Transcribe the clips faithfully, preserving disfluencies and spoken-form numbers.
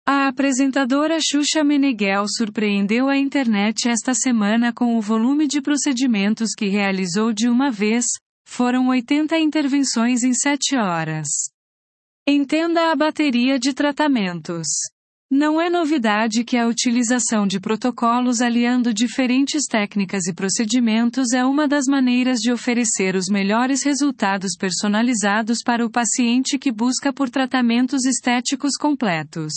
A apresentadora Xuxa Meneghel surpreendeu a internet esta semana com o volume de procedimentos que realizou de uma vez. Foram oitenta intervenções em sete horas. Entenda a bateria de tratamentos. Não é novidade que a utilização de protocolos aliando diferentes técnicas e procedimentos é uma das maneiras de oferecer os melhores resultados personalizados para o paciente que busca por tratamentos estéticos completos.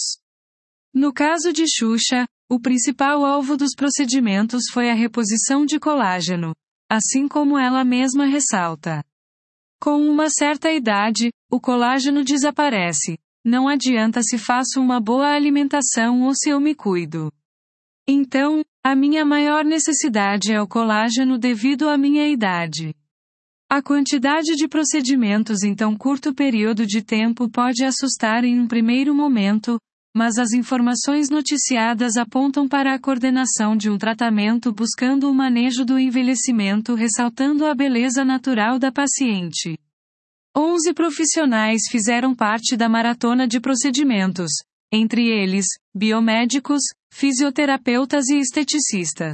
No caso de Xuxa, o principal alvo dos procedimentos foi a reposição de colágeno, assim como ela mesma ressalta. Com uma certa idade, o colágeno desaparece. Não adianta se faço uma boa alimentação ou se eu me cuido. Então, a minha maior necessidade é o colágeno devido à minha idade. A quantidade de procedimentos em tão curto período de tempo pode assustar em um primeiro momento, mas as informações noticiadas apontam para a coordenação de um tratamento buscando o manejo do envelhecimento, ressaltando a beleza natural da paciente. onze profissionais fizeram parte da maratona de procedimentos, entre eles, biomédicos, fisioterapeutas e esteticistas.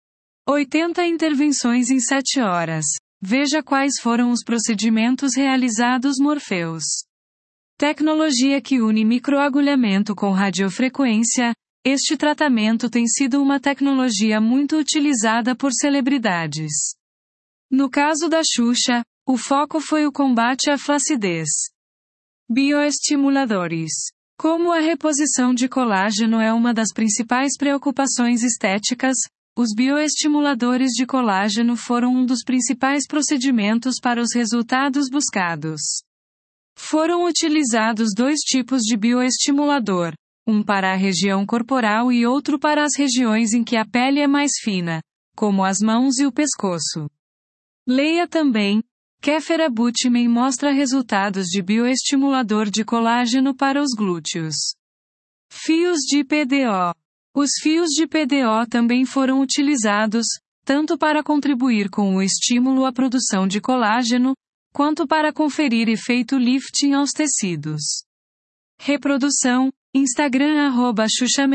oitenta intervenções em sete horas. Veja quais foram os procedimentos realizados. Morpheus. Tecnologia que une microagulhamento com radiofrequência. Este tratamento tem sido uma tecnologia muito utilizada por celebridades. No caso da Xuxa, o foco foi o combate à flacidez. Bioestimuladores. Como a reposição de colágeno é uma das principais preocupações estéticas, os bioestimuladores de colágeno foram um dos principais procedimentos para os resultados buscados. Foram utilizados dois tipos de bioestimulador, um para a região corporal e outro para as regiões em que a pele é mais fina, como as mãos e o pescoço. Leia também. Kéfera Butman mostra resultados de bioestimulador de colágeno para os glúteos. Fios de P D O. Os fios de P D O também foram utilizados, tanto para contribuir com o estímulo à produção de colágeno, quanto para conferir efeito lifting aos tecidos. Reprodução, Instagram arroba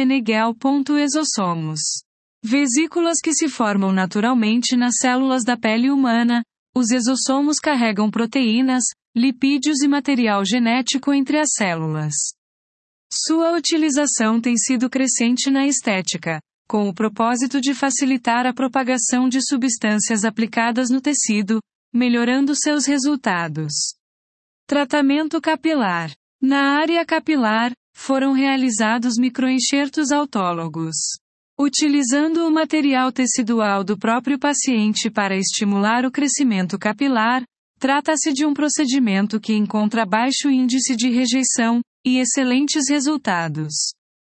xuxameneghel.exossomos. Vesículas que se formam naturalmente nas células da pele humana. Os exossomos carregam proteínas, lipídios e material genético entre as células. Sua utilização tem sido crescente na estética, com o propósito de facilitar a propagação de substâncias aplicadas no tecido, melhorando seus resultados. Tratamento capilar. Na área capilar, foram realizados microenxertos autólogos. Utilizando o material tecidual do próprio paciente para estimular o crescimento capilar, trata-se de um procedimento que encontra baixo índice de rejeição e excelentes resultados.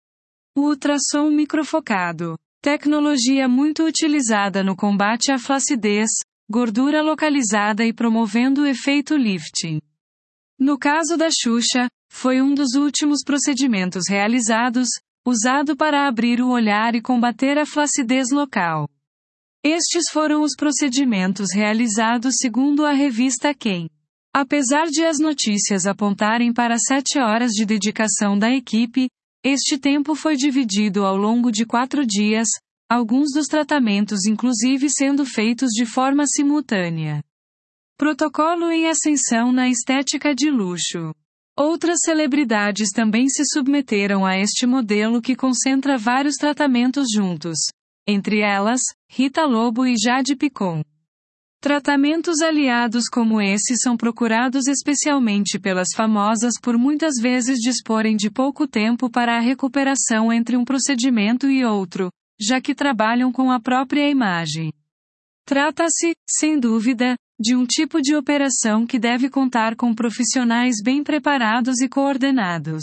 O ultrassom microfocado. Tecnologia muito utilizada no combate à flacidez, gordura localizada e promovendo o efeito lifting. No caso da Xuxa, foi um dos últimos procedimentos realizados, usado para abrir o olhar e combater a flacidez local. Estes foram os procedimentos realizados segundo a revista Quem. Apesar de as notícias apontarem para sete horas de dedicação da equipe, este tempo foi dividido ao longo de quatro dias, alguns dos tratamentos inclusive sendo feitos de forma simultânea. Protocolo em ascensão na estética de luxo. Outras celebridades também se submeteram a este modelo que concentra vários tratamentos juntos, entre elas, Rita Lobo e Jade Picon. Tratamentos aliados como esse são procurados especialmente pelas famosas por muitas vezes disporem de pouco tempo para a recuperação entre um procedimento e outro, já que trabalham com a própria imagem. Trata-se, sem dúvida, de um tipo de operação que deve contar com profissionais bem preparados e coordenados.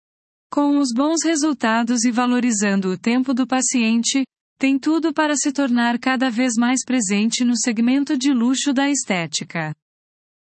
Com os bons resultados e valorizando o tempo do paciente, tem tudo para se tornar cada vez mais presente no segmento de luxo da estética.